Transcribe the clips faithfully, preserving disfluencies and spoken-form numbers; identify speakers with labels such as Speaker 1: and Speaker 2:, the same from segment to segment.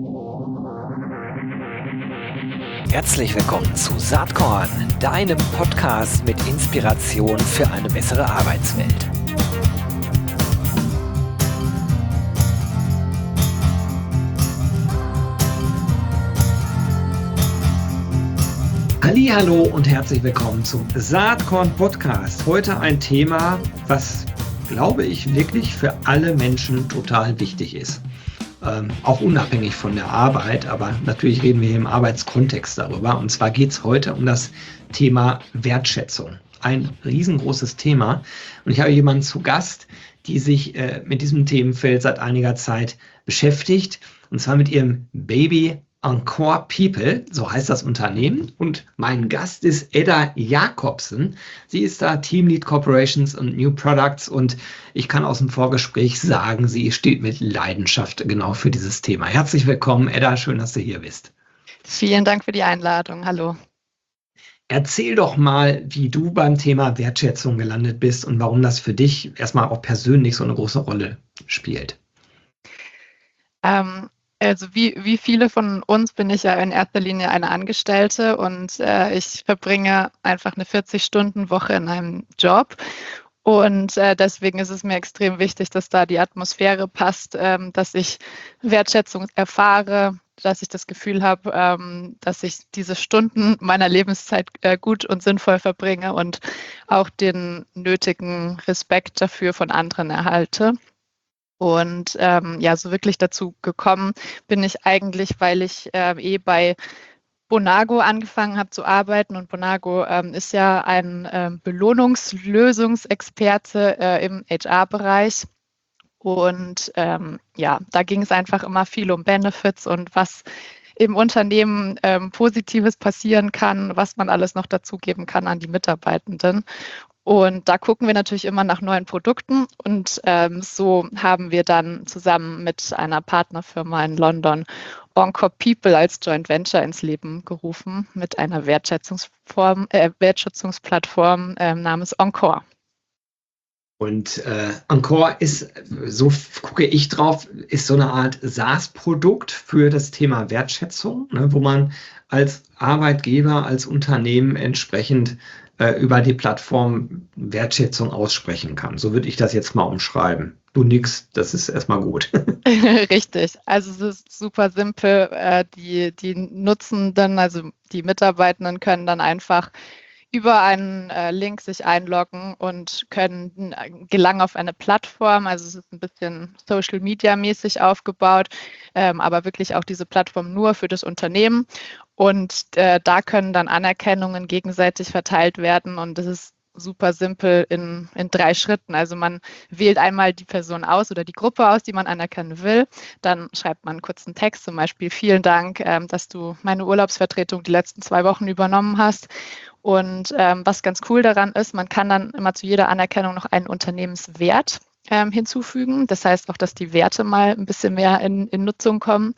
Speaker 1: Herzlich willkommen zu Saatkorn, deinem Podcast mit Inspiration für eine bessere Arbeitswelt. Hallihallo und herzlich willkommen zum Saatkorn Podcast. Heute ein Thema, was, glaube ich, wirklich für alle Menschen total wichtig ist. Ähm, auch unabhängig von der Arbeit, aber natürlich reden wir hier im Arbeitskontext darüber. Und zwar geht es heute um das Thema Wertschätzung. Ein riesengroßes Thema. Und ich habe jemanden zu Gast, die sich äh, mit diesem Themenfeld seit einiger Zeit beschäftigt. Und zwar mit ihrem Baby Encore People, so heißt das Unternehmen. Und mein Gast ist Edda Jacobsen. Sie ist da Teamlead Corporations und New Products. Und ich kann aus dem Vorgespräch sagen, sie steht mit Leidenschaft genau für dieses Thema. Herzlich willkommen, Edda. Schön, dass du hier bist.
Speaker 2: Vielen Dank für die Einladung. Hallo.
Speaker 1: Erzähl doch mal, wie du beim Thema Wertschätzung gelandet bist und warum das für dich erstmal auch persönlich so eine große Rolle spielt.
Speaker 2: Ähm, Also wie, wie viele von uns bin ich ja in erster Linie eine Angestellte und äh, ich verbringe einfach eine vierzig-Stunden-Woche in einem Job. Und äh, deswegen ist es mir extrem wichtig, dass da die Atmosphäre passt, ähm, dass ich Wertschätzung erfahre, dass ich das Gefühl habe, ähm, dass ich diese Stunden meiner Lebenszeit äh, gut und sinnvoll verbringe und auch den nötigen Respekt dafür von anderen erhalte. Und ähm, ja, so wirklich dazu gekommen bin ich eigentlich, weil ich äh, eh bei Bonago angefangen habe zu arbeiten. Und Bonago ähm, ist ja ein äh, Belohnungslösungsexperte äh, im H R-Bereich. Und ähm, ja, da ging es einfach immer viel um Benefits und was im Unternehmen ähm, Positives passieren kann, was man alles noch dazugeben kann an die Mitarbeitenden. Und da gucken wir natürlich immer nach neuen Produkten und ähm, so haben wir dann zusammen mit einer Partnerfirma in London Encore People als Joint Venture ins Leben gerufen mit einer Wertschätzungsform, äh, Wertschätzungsplattform äh, namens Encore.
Speaker 1: Und äh, Encore ist, so gucke ich drauf, ist so eine Art SaaS-Produkt für das Thema Wertschätzung, ne, wo man als Arbeitgeber, als Unternehmen entsprechend äh, über die Plattform Wertschätzung aussprechen kann. So würde ich das jetzt mal umschreiben. Du nix, das ist erstmal gut.
Speaker 2: Richtig, also es ist super simpel. Äh, die, die Nutzenden, also die Mitarbeitenden können dann einfach über einen äh, Link sich einloggen und können äh, gelangen auf eine Plattform. Also es ist ein bisschen Social Media mäßig aufgebaut, ähm, aber wirklich auch diese Plattform nur für das Unternehmen. Und äh, da können dann Anerkennungen gegenseitig verteilt werden und das ist super simpel in, in drei Schritten. Also man wählt einmal die Person aus oder die Gruppe aus, die man anerkennen will. Dann schreibt man einen kurzen Text, zum Beispiel vielen Dank, ähm, dass du meine Urlaubsvertretung die letzten zwei Wochen übernommen hast. Und ähm, was ganz cool daran ist, man kann dann immer zu jeder Anerkennung noch einen Unternehmenswert ähm, hinzufügen. Das heißt auch, dass die Werte mal ein bisschen mehr in, in Nutzung kommen.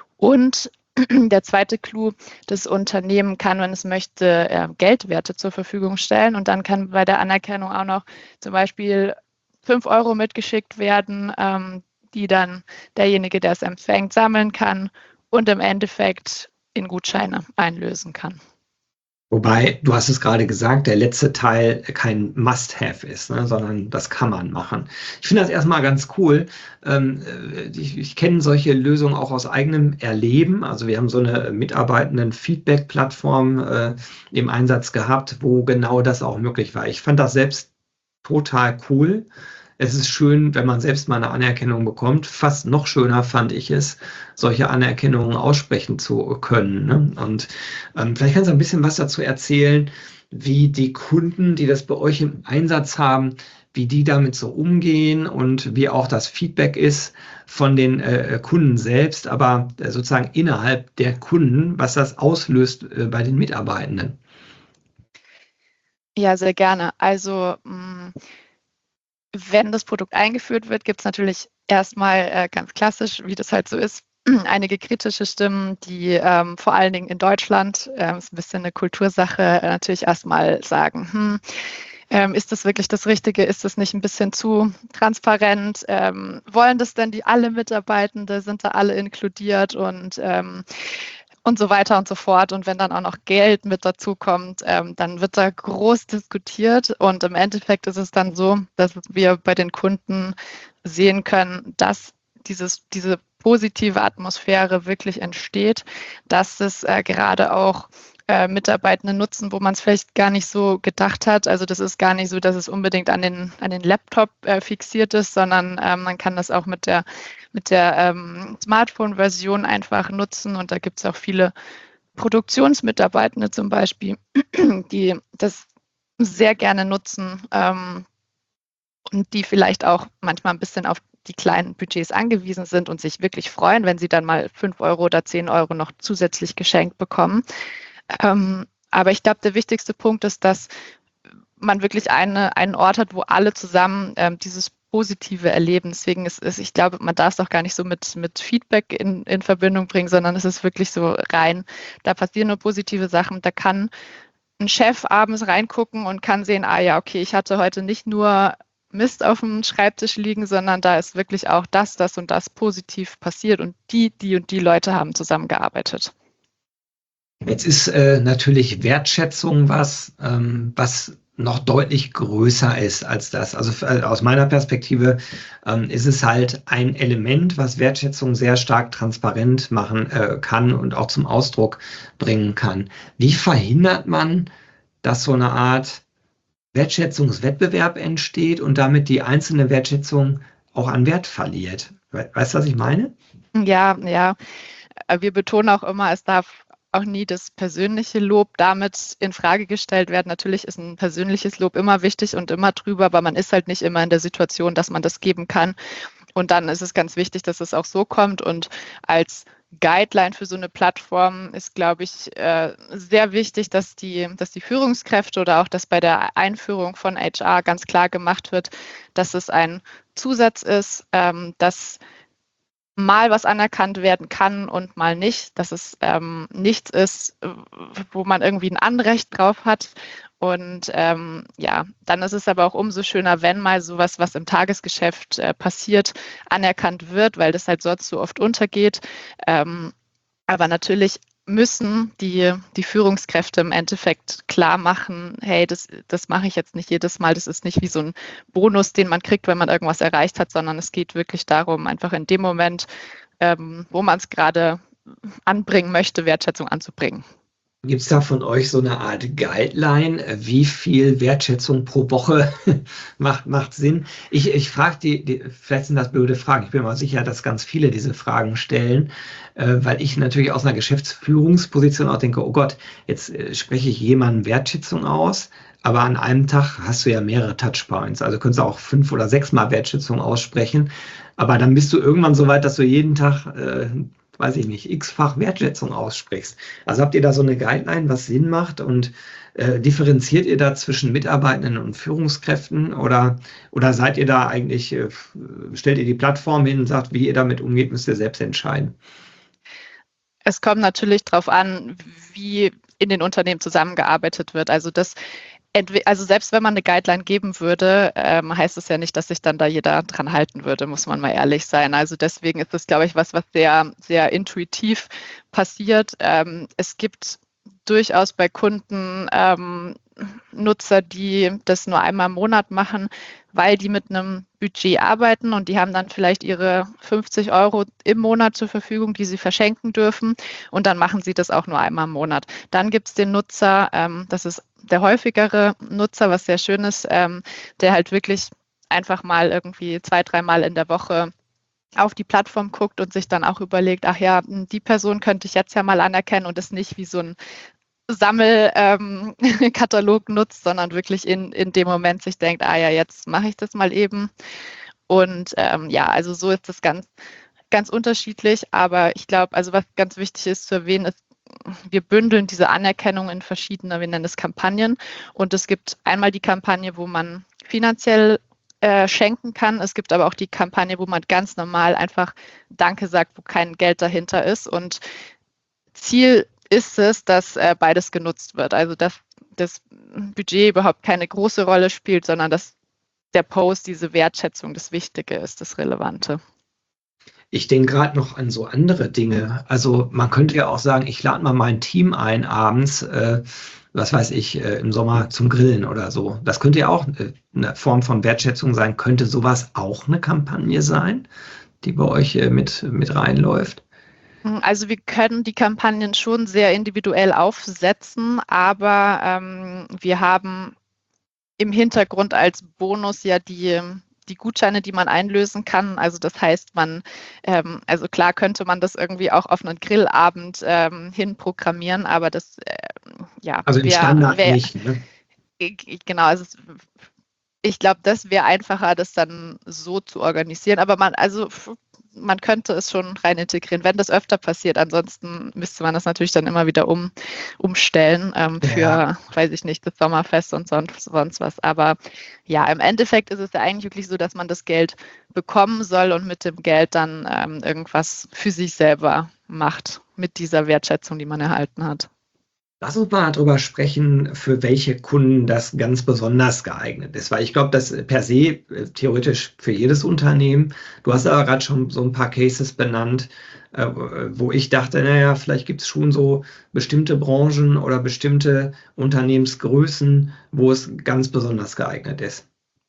Speaker 2: Und der zweite Clou, das Unternehmen kann, wenn es möchte, äh, Geldwerte zur Verfügung stellen und dann kann bei der Anerkennung auch noch zum Beispiel fünf Euro mitgeschickt werden, ähm, die dann derjenige, der es empfängt, sammeln kann und im Endeffekt in Gutscheine einlösen kann.
Speaker 1: Wobei, du hast es gerade gesagt, der letzte Teil kein Must-Have ist, ne, sondern das kann man machen. Ich finde das erstmal ganz cool. Ähm, ich ich kenne solche Lösungen auch aus eigenem Erleben. Also wir haben so eine Mitarbeitenden-Feedback-Plattform äh, im Einsatz gehabt, wo genau das auch möglich war. Ich fand das selbst total cool. Es ist schön, wenn man selbst mal eine Anerkennung bekommt. Fast noch schöner fand ich es, solche Anerkennungen aussprechen zu können. Ne? Und ähm, vielleicht kannst du ein bisschen was dazu erzählen, wie die Kunden, die das bei euch im Einsatz haben, wie die damit so umgehen und wie auch das Feedback ist von den äh, Kunden selbst, aber äh, sozusagen innerhalb der Kunden, was das auslöst äh, bei den Mitarbeitenden.
Speaker 2: Ja, sehr gerne. Also mh, wenn das Produkt eingeführt wird, gibt es natürlich erstmal äh, ganz klassisch, wie das halt so ist, einige kritische Stimmen, die ähm, vor allen Dingen in Deutschland, äh, ist ein bisschen eine Kultursache, äh, natürlich erstmal sagen, hm, Ähm, ist das wirklich das Richtige? Ist das nicht ein bisschen zu transparent? Ähm, wollen das denn die alle Mitarbeitende? Sind da alle inkludiert und ähm, und so weiter und so fort. Und wenn dann auch noch Geld mit dazu kommt, ähm, dann wird da groß diskutiert. Und im Endeffekt ist es dann so, dass wir bei den Kunden sehen können, dass dieses, diese positive Atmosphäre wirklich entsteht, dass es äh, gerade auch äh, Mitarbeitende nutzen, wo man es vielleicht gar nicht so gedacht hat. Also das ist gar nicht so, dass es unbedingt an den, an den Laptop äh, fixiert ist, sondern äh, man kann das auch mit der, mit der ähm, Smartphone-Version einfach nutzen. Und da gibt es auch viele Produktionsmitarbeitende zum Beispiel, die das sehr gerne nutzen ähm, und die vielleicht auch manchmal ein bisschen auf die kleinen Budgets angewiesen sind und sich wirklich freuen, wenn sie dann mal fünf Euro oder zehn Euro noch zusätzlich geschenkt bekommen. Ähm, aber ich glaube, der wichtigste Punkt ist, dass man wirklich eine, einen Ort hat, wo alle zusammen ähm, dieses Positive erleben. Deswegen ist es, ich glaube, man darf es auch gar nicht so mit, mit Feedback in, in Verbindung bringen, sondern es ist wirklich so rein, da passieren nur positive Sachen. Da kann ein Chef abends reingucken und kann sehen, ah ja, okay, ich hatte heute nicht nur Mist auf dem Schreibtisch liegen, sondern da ist wirklich auch das, das und das positiv passiert und die, die und die Leute haben zusammengearbeitet.
Speaker 1: Jetzt ist äh, natürlich Wertschätzung was, ähm, was noch deutlich größer ist als das. Also äh, aus meiner Perspektive ähm, ist es halt ein Element, was Wertschätzung sehr stark transparent machen äh, kann und auch zum Ausdruck bringen kann. Wie verhindert man, dass so eine Art Wertschätzungswettbewerb entsteht und damit die einzelne Wertschätzung auch an Wert verliert? We- Weißt du, was ich meine?
Speaker 2: Ja, ja. Wir betonen auch immer, es darf auch nie das persönliche Lob damit in Frage gestellt werden. Natürlich ist ein persönliches Lob immer wichtig und immer drüber, aber man ist halt nicht immer in der Situation, dass man das geben kann. Und dann ist es ganz wichtig, dass es auch so kommt. Und als Guideline für so eine Plattform ist, glaube ich, äh, sehr wichtig, dass die, dass die Führungskräfte oder auch, dass bei der Einführung von H R ganz klar gemacht wird, dass es ein Zusatz ist, ähm, dass mal was anerkannt werden kann und mal nicht, dass es ähm, nichts ist, wo man irgendwie ein Anrecht drauf hat. Und ähm, ja, dann ist es aber auch umso schöner, wenn mal sowas, was im Tagesgeschäft äh, passiert, anerkannt wird, weil das halt sonst so oft untergeht. Ähm, aber natürlich müssen die, die Führungskräfte im Endeffekt klar machen, hey, das, das mache ich jetzt nicht jedes Mal, das ist nicht wie so ein Bonus, den man kriegt, wenn man irgendwas erreicht hat, sondern es geht wirklich darum, einfach in dem Moment, ähm, wo man es gerade anbringen möchte, Wertschätzung anzubringen.
Speaker 1: Gibt es da von euch so eine Art Guideline, äh, wie viel Wertschätzung pro Woche macht, macht Sinn? Ich, ich frage die, die, vielleicht sind das blöde Fragen. Ich bin mir sicher, dass ganz viele diese Fragen stellen, äh, weil ich natürlich aus einer Geschäftsführungsposition auch denke, oh Gott, jetzt äh, spreche ich jemandem Wertschätzung aus, aber an einem Tag hast du ja mehrere Touchpoints. Also könntest du auch fünf oder sechs Mal Wertschätzung aussprechen, aber dann bist du irgendwann so weit, dass du jeden Tag äh, weiß ich nicht, x-fach Wertschätzung aussprichst. Also habt ihr da so eine Guideline, was Sinn macht und äh, differenziert ihr da zwischen Mitarbeitenden und Führungskräften oder, oder seid ihr da eigentlich, äh, stellt ihr die Plattform hin und sagt, wie ihr damit umgeht, müsst ihr selbst entscheiden?
Speaker 2: Es kommt natürlich darauf an, wie in den Unternehmen zusammengearbeitet wird. Also das Also selbst wenn man eine Guideline geben würde, ähm, heißt es ja nicht, dass sich dann da jeder dran halten würde, muss man mal ehrlich sein. Also deswegen ist es, glaube ich, was, was sehr, sehr intuitiv passiert. Ähm, es gibt durchaus bei Kunden ähm, Nutzer, die das nur einmal im Monat machen, weil die mit einem Budget arbeiten und die haben dann vielleicht ihre fünfzig Euro im Monat zur Verfügung, die sie verschenken dürfen und dann machen sie das auch nur einmal im Monat. Dann gibt es den Nutzer, ähm, das ist der häufigere Nutzer, was sehr schön ist, ähm, der halt wirklich einfach mal irgendwie zwei, dreimal in der Woche auf die Plattform guckt und sich dann auch überlegt, ach ja, die Person könnte ich jetzt ja mal anerkennen und es nicht wie so ein Sammelkatalog ähm, nutzt, sondern wirklich in, in dem Moment sich denkt, ah ja, jetzt mache ich das mal eben. Und ähm, ja, also so ist das ganz, ganz unterschiedlich. Aber ich glaube, also was ganz wichtig ist zu erwähnen, ist, wir bündeln diese Anerkennung in verschiedene, wir nennen es Kampagnen. Und es gibt einmal die Kampagne, wo man finanziell äh, schenken kann. Es gibt aber auch die Kampagne, wo man ganz normal einfach Danke sagt, wo kein Geld dahinter ist. Und Ziel ist es, dass äh, beides genutzt wird. Also dass das Budget überhaupt keine große Rolle spielt, sondern dass der Post, diese Wertschätzung das Wichtige ist, das Relevante.
Speaker 1: Ich denke gerade noch an so andere Dinge. Also man könnte ja auch sagen, ich lade mal mein Team ein abends, äh, was weiß ich, äh, im Sommer zum Grillen oder so. Das könnte ja auch äh, eine Form von Wertschätzung sein. Könnte sowas auch eine Kampagne sein, die bei euch äh, mit, mit reinläuft?
Speaker 2: Also wir können die Kampagnen schon sehr individuell aufsetzen, aber ähm, wir haben im Hintergrund als Bonus ja die, die Gutscheine, die man einlösen kann. Also das heißt, man, ähm, also klar könnte man das irgendwie auch auf einen Grillabend ähm, hinprogrammieren, aber das, äh, ja.
Speaker 1: Also im
Speaker 2: wär,
Speaker 1: Standard
Speaker 2: wär,
Speaker 1: nicht, ne?
Speaker 2: Genau, also es, ich glaube, das wäre einfacher, das dann so zu organisieren. Aber man, also man könnte es schon rein integrieren, wenn das öfter passiert. Ansonsten müsste man das natürlich dann immer wieder um, umstellen ähm, für, ja. weiß ich nicht, das Sommerfest und sonst, sonst was. Aber ja, im Endeffekt ist es ja eigentlich wirklich so, dass man das Geld bekommen soll und mit dem Geld dann ähm, irgendwas für sich selber macht, mit dieser Wertschätzung, die man erhalten hat.
Speaker 1: Lass uns mal darüber sprechen, für welche Kunden das ganz besonders geeignet ist, weil ich glaube, das per se äh, theoretisch für jedes Unternehmen. Du hast aber gerade schon so ein paar Cases benannt, äh, wo ich dachte, naja, vielleicht gibt es schon so bestimmte Branchen oder bestimmte Unternehmensgrößen, wo es ganz besonders geeignet ist.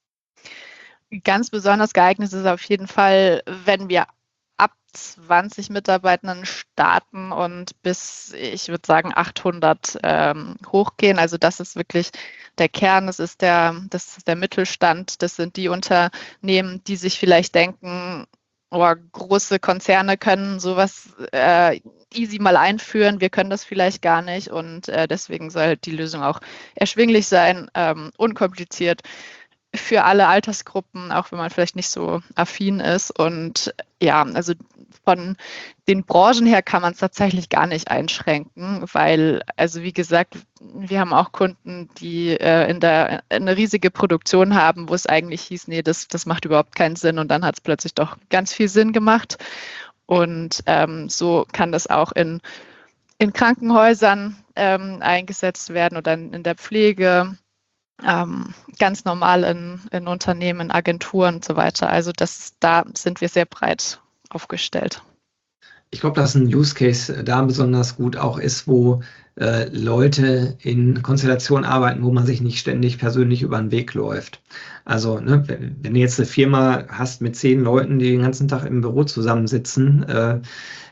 Speaker 2: Ganz besonders geeignet ist auf jeden Fall, wenn wir ab zwanzig Mitarbeitenden starten und bis, ich würde sagen, achthundert ähm, hochgehen. Also das ist wirklich der Kern, das ist der, das ist der Mittelstand, das sind die Unternehmen, die sich vielleicht denken, oh, große Konzerne können sowas äh, easy mal einführen, wir können das vielleicht gar nicht und äh, deswegen soll halt die Lösung auch erschwinglich sein, ähm, unkompliziert für alle Altersgruppen, auch wenn man vielleicht nicht so affin ist. Und ja, also von den Branchen her kann man es tatsächlich gar nicht einschränken, weil, also wie gesagt, wir haben auch Kunden, die äh, in der eine riesige Produktion haben, wo es eigentlich hieß, nee, das, das macht überhaupt keinen Sinn und dann hat es plötzlich doch ganz viel Sinn gemacht. Und ähm, so kann das auch in, in Krankenhäusern ähm, eingesetzt werden oder in, in der Pflege. Ähm, ganz normal in, in Unternehmen, Agenturen und so weiter. Also das, da sind wir sehr breit aufgestellt.
Speaker 1: Ich glaube, dass ein Use Case da besonders gut auch ist, wo äh, Leute in Konstellationen arbeiten, wo man sich nicht ständig persönlich über den Weg läuft. Also ne, wenn du jetzt eine Firma hast mit zehn Leuten, die den ganzen Tag im Büro zusammensitzen, äh,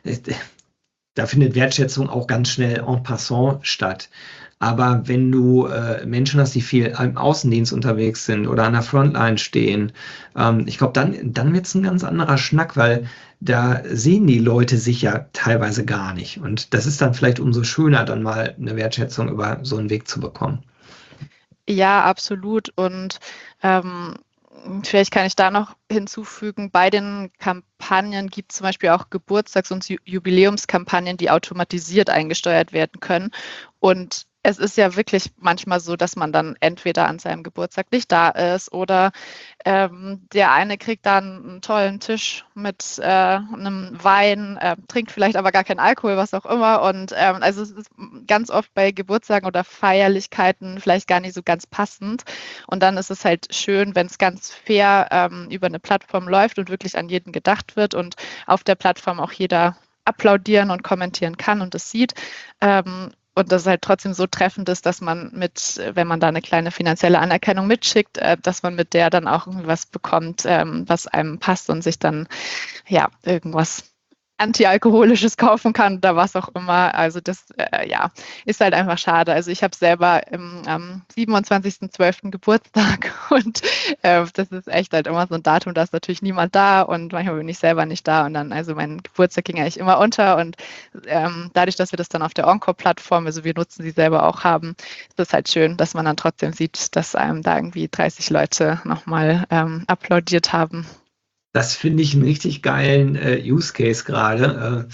Speaker 1: da findet Wertschätzung auch ganz schnell en passant statt. Aber wenn du äh, Menschen hast, die viel im Außendienst unterwegs sind oder an der Frontline stehen, ähm, ich glaube, dann, dann wird es ein ganz anderer Schnack, weil da sehen die Leute sich ja teilweise gar nicht. Und das ist dann vielleicht umso schöner, dann mal eine Wertschätzung über so einen Weg zu bekommen.
Speaker 2: Ja, absolut. Und ähm, vielleicht kann ich da noch hinzufügen, bei den Kampagnen gibt es zum Beispiel auch Geburtstags- und Jubiläumskampagnen, die automatisiert eingesteuert werden können. Und es ist ja wirklich manchmal so, dass man dann entweder an seinem Geburtstag nicht da ist oder ähm, der eine kriegt dann einen tollen Tisch mit äh, einem Wein, äh, trinkt vielleicht aber gar keinen Alkohol, was auch immer. Und ähm, also es ist ganz oft bei Geburtstagen oder Feierlichkeiten vielleicht gar nicht so ganz passend. Und dann ist es halt schön, wenn es ganz fair ähm, über eine Plattform läuft und wirklich an jeden gedacht wird und auf der Plattform auch jeder applaudieren und kommentieren kann und es sieht. Ähm, Und das halt trotzdem so treffend ist, dass man mit, wenn man da eine kleine finanzielle Anerkennung mitschickt, äh, dass man mit der dann auch irgendwas bekommt, ähm, was einem passt und sich dann ja irgendwas Antialkoholisches kaufen kann oder was auch immer. Also das äh, ja, ist halt einfach schade. Also ich habe selber im, am siebenundzwanzigsten zwölften Geburtstag und äh, das ist echt halt immer so ein Datum, da ist natürlich niemand da und manchmal bin ich selber nicht da und dann, also mein Geburtstag ging eigentlich immer unter und ähm, dadurch, dass wir das dann auf der Encore-Plattform, also wir nutzen sie selber auch haben, ist es halt schön, dass man dann trotzdem sieht, dass einem da irgendwie dreißig Leute nochmal ähm, applaudiert haben.
Speaker 1: Das finde ich einen richtig geilen äh, Use Case gerade. Äh,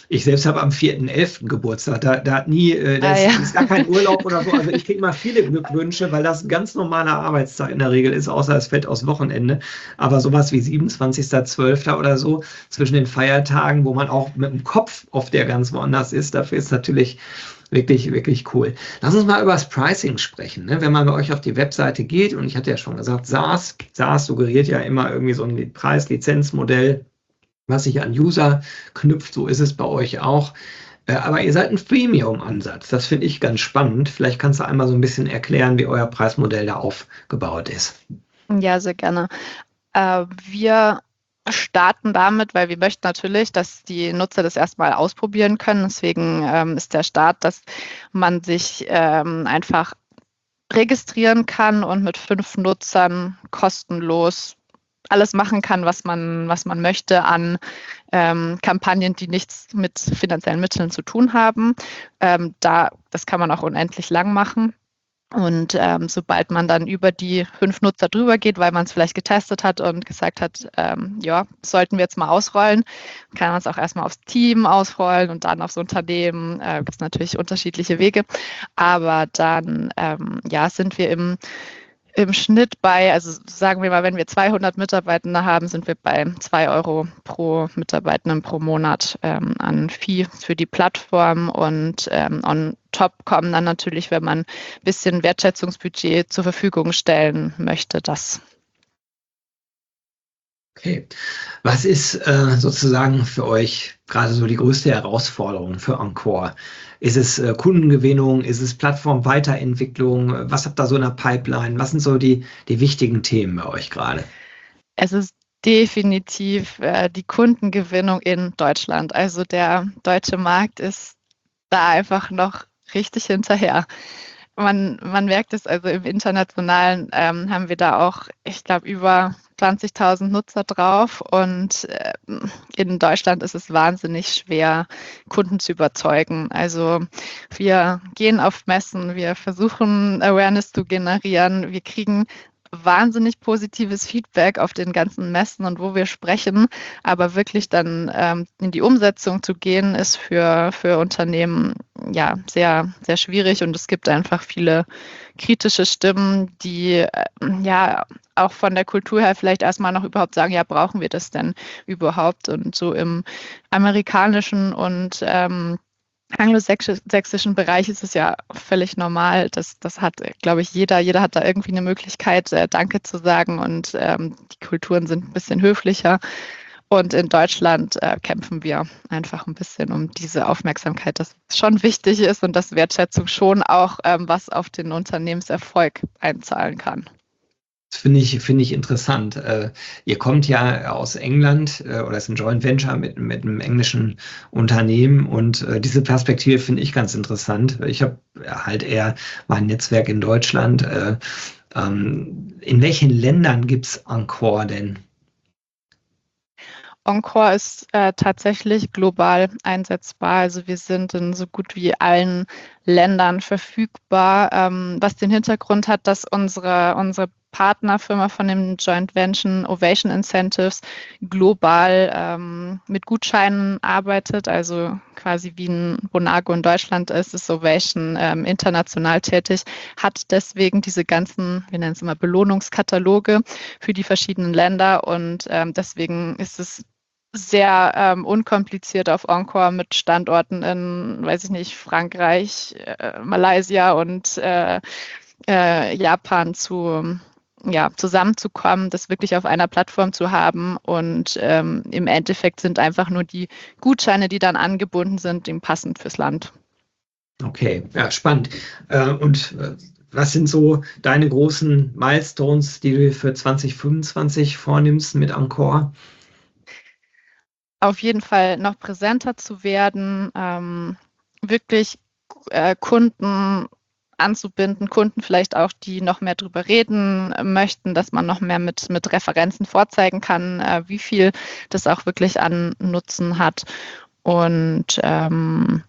Speaker 1: Ich selbst habe am vierten elften Geburtstag. Da, da hat nie, äh,
Speaker 2: Ah
Speaker 1: das
Speaker 2: ja.
Speaker 1: ist gar kein Urlaub oder so. Also ich kriege immer viele Glückwünsche, weil das ein ganz normaler Arbeitstag in der Regel ist, außer es fällt aus Wochenende. Aber sowas wie siebenundzwanzigster zwölfter oder so zwischen den Feiertagen, wo man auch mit dem Kopf oft ja ganz woanders ist, dafür ist natürlich wirklich, wirklich cool. Lass uns mal über das Pricing sprechen. Ne? Wenn man bei euch auf die Webseite geht, und ich hatte ja schon gesagt, SaaS, SaaS suggeriert ja immer irgendwie so ein Preis-Lizenzmodell, was sich an User knüpft, so ist es bei euch auch. Äh, Aber ihr seid ein Freemium-Ansatz. Das finde ich ganz spannend. Vielleicht kannst du einmal so ein bisschen erklären, wie euer Preismodell da aufgebaut ist.
Speaker 2: Ja, sehr gerne. Äh, wir starten damit, weil wir möchten natürlich, dass die Nutzer das erstmal ausprobieren können. Deswegen ähm, ist der Start, dass man sich ähm, einfach registrieren kann und mit fünf Nutzern kostenlos alles machen kann, was man, was man möchte an ähm, Kampagnen, die nichts mit finanziellen Mitteln zu tun haben. Ähm, da, das kann man auch unendlich lang machen. Und ähm, sobald man dann über die fünf Nutzer drüber geht, weil man es vielleicht getestet hat und gesagt hat, ähm, ja, sollten wir jetzt mal ausrollen, kann man es auch erstmal aufs Team ausrollen und dann aufs Unternehmen. Äh, gibt es natürlich unterschiedliche Wege. Aber dann ähm, ja, sind wir im Im Schnitt bei, also sagen wir mal, wenn wir zweihundert Mitarbeitende haben, sind wir bei zwei Euro pro Mitarbeitenden pro Monat ähm, an Fee für die Plattform. Und ähm, on top kommen dann natürlich, wenn man ein bisschen Wertschätzungsbudget zur Verfügung stellen möchte, das.
Speaker 1: Okay. Was ist äh, sozusagen für euch gerade so die größte Herausforderung für Encore? Ist es äh, Kundengewinnung? Ist es Plattformweiterentwicklung? Was habt ihr so in der Pipeline? Was sind so die, die wichtigen Themen bei euch gerade?
Speaker 2: Es ist definitiv äh, die Kundengewinnung in Deutschland. Also der deutsche Markt ist da einfach noch richtig hinterher. Man, man merkt es, also im Internationalen ähm, haben wir da auch, ich glaube, über zwanzigtausend Nutzer drauf und äh, in Deutschland ist es wahnsinnig schwer, Kunden zu überzeugen. Also wir gehen auf Messen, wir versuchen Awareness zu generieren, wir kriegen wahnsinnig positives Feedback auf den ganzen Messen und wo wir sprechen, aber wirklich dann ähm, in die Umsetzung zu gehen, ist für, für Unternehmen ja sehr, sehr schwierig und es gibt einfach viele kritische Stimmen, die äh, ja auch von der Kultur her vielleicht erstmal noch überhaupt sagen, ja, brauchen wir das denn überhaupt? Und so im amerikanischen und ähm, anglosächsischen Bereich ist es ja völlig normal. Das, das hat, glaube ich, jeder. Jeder hat da irgendwie eine Möglichkeit, äh, Danke zu sagen und ähm, die Kulturen sind ein bisschen höflicher. Und in Deutschland äh, kämpfen wir einfach ein bisschen um diese Aufmerksamkeit, dass es schon wichtig ist und dass Wertschätzung schon auch ähm, was auf den Unternehmenserfolg einzahlen kann.
Speaker 1: Das finde ich, finde ich interessant. Äh, ihr kommt ja aus England äh, oder ist ein Joint Venture mit, mit einem englischen Unternehmen und äh, diese Perspektive finde ich ganz interessant. Ich habe halt eher mein Netzwerk in Deutschland. Äh, ähm, in welchen Ländern gibt es Encore denn?
Speaker 2: Encore ist äh, tatsächlich global einsetzbar. Also wir sind in so gut wie allen Ländern verfügbar, ähm, was den Hintergrund hat, dass unsere, unsere Partnerfirma von dem Joint Venture Ovation Incentives global ähm, mit Gutscheinen arbeitet, also quasi wie ein Bonago in Deutschland ist, ist Ovation ähm, international tätig, hat deswegen diese ganzen, wir nennen es immer Belohnungskataloge für die verschiedenen Länder und ähm, deswegen ist es sehr ähm, unkompliziert auf Encore mit Standorten in, weiß ich nicht, Frankreich, äh, Malaysia und äh, äh, Japan zu ja, zusammenzukommen, das wirklich auf einer Plattform zu haben und ähm, im Endeffekt sind einfach nur die Gutscheine, die dann angebunden sind, dem passend fürs Land.
Speaker 1: Okay, ja, spannend. Äh, und äh, was sind so deine großen Milestones, die du für zwanzig fünfundzwanzig vornimmst mit Encore?
Speaker 2: Auf jeden Fall noch präsenter zu werden, ähm, wirklich äh, Kunden anzubinden, Kunden vielleicht auch, die noch mehr darüber reden möchten, dass man noch mehr mit, mit Referenzen vorzeigen kann, äh, wie viel das auch wirklich an Nutzen hat und ähm,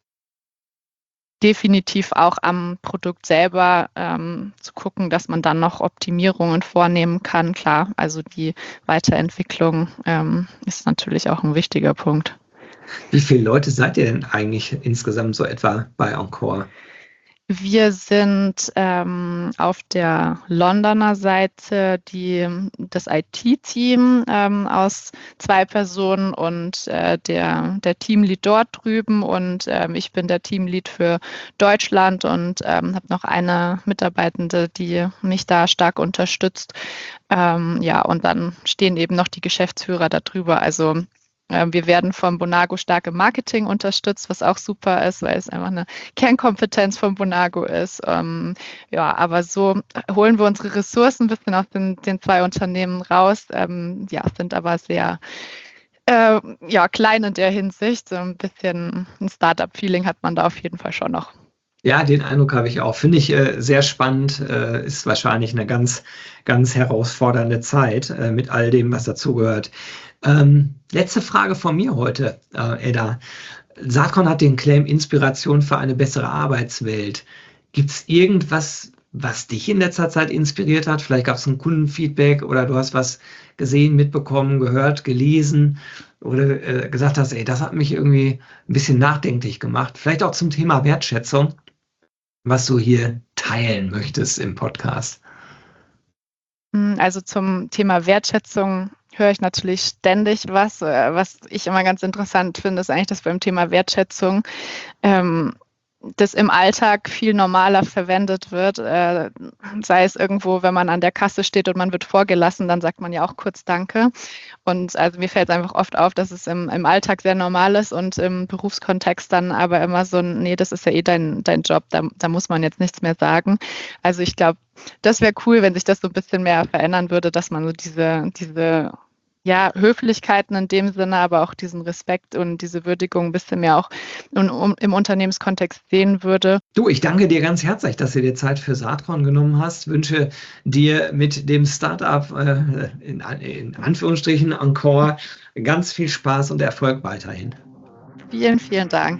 Speaker 2: definitiv auch am Produkt selber ähm, zu gucken, dass man dann noch Optimierungen vornehmen kann. Klar, also die Weiterentwicklung ähm, ist natürlich auch ein wichtiger Punkt.
Speaker 1: Wie viele Leute seid ihr denn eigentlich insgesamt so etwa bei Encore?
Speaker 2: Wir sind ähm, auf der Londoner Seite die, das I T-Team ähm, aus zwei Personen und äh, der, der Teamlead dort drüben und ähm, ich bin der Teamlead für Deutschland und ähm, habe noch eine Mitarbeitende, die mich da stark unterstützt. Ähm, ja, und dann stehen eben noch die Geschäftsführer darüber. Also wir werden vom Bonago stark im Marketing unterstützt, was auch super ist, weil es einfach eine Kernkompetenz von Bonago ist. Ähm, ja, aber so holen wir unsere Ressourcen ein bisschen aus den, den zwei Unternehmen raus, ähm, ja, sind aber sehr äh, ja, klein in der Hinsicht. So ein bisschen ein Startup-Feeling hat man da auf jeden Fall schon noch.
Speaker 1: Ja, den Eindruck habe ich auch. Finde ich äh, sehr spannend. Äh, ist wahrscheinlich eine ganz, ganz herausfordernde Zeit äh, mit all dem, was dazugehört. Ähm, letzte Frage von mir heute, äh, Edda. Saatkorn hat den Claim Inspiration für eine bessere Arbeitswelt. Gibt es irgendwas, was dich in letzter Zeit inspiriert hat? Vielleicht gab es ein Kundenfeedback oder du hast was gesehen, mitbekommen, gehört, gelesen oder äh, gesagt hast, ey, das hat mich irgendwie ein bisschen nachdenklich gemacht. Vielleicht auch zum Thema Wertschätzung, was du hier teilen möchtest im Podcast.
Speaker 2: Also zum Thema Wertschätzung höre ich natürlich ständig was. Was ich immer ganz interessant finde, ist eigentlich, dass beim Thema Wertschätzung ähm, das im Alltag viel normaler verwendet wird. Äh, sei es irgendwo, wenn man an der Kasse steht und man wird vorgelassen, dann sagt man ja auch kurz Danke. Und also mir fällt es einfach oft auf, dass es im, im Alltag sehr normal ist und im Berufskontext dann aber immer so ein, nee, das ist ja eh dein, dein Job, da, da muss man jetzt nichts mehr sagen. Also ich glaube, das wäre cool, wenn sich das so ein bisschen mehr verändern würde, dass man so diese, diese ja, Höflichkeiten in dem Sinne, aber auch diesen Respekt und diese Würdigung ein bisschen mehr auch in, um, im Unternehmenskontext sehen würde.
Speaker 1: Du, ich danke dir ganz herzlich, dass du dir Zeit für Saatkorn genommen hast. Wünsche dir mit dem Startup äh, in, in Anführungsstrichen Encore ganz viel Spaß und Erfolg weiterhin.
Speaker 2: Vielen, vielen Dank.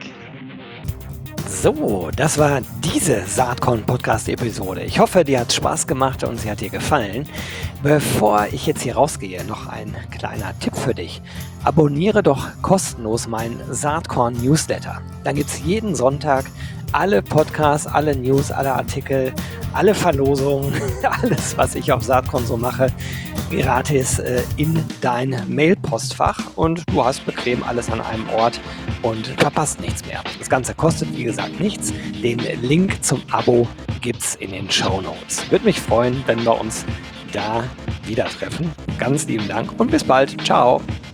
Speaker 3: So, das war diese Saatkorn-Podcast-Episode. Ich hoffe, dir hat Spaß gemacht und sie hat dir gefallen. Bevor ich jetzt hier rausgehe, noch ein kleiner Tipp für dich. Abonniere doch kostenlos meinen Saatkorn-Newsletter. Dann gibt es jeden Sonntag alle Podcasts, alle News, alle Artikel, alle Verlosungen, alles, was ich auf Saatkorn so mache, gratis äh, in dein Mail-Postfach und du hast bequem alles an einem Ort und verpasst nichts mehr. Das Ganze kostet, wie gesagt, nichts. Den Link zum Abo gibt's in den Shownotes. Würde mich freuen, wenn wir uns da wieder treffen. Ganz lieben Dank und bis bald. Ciao.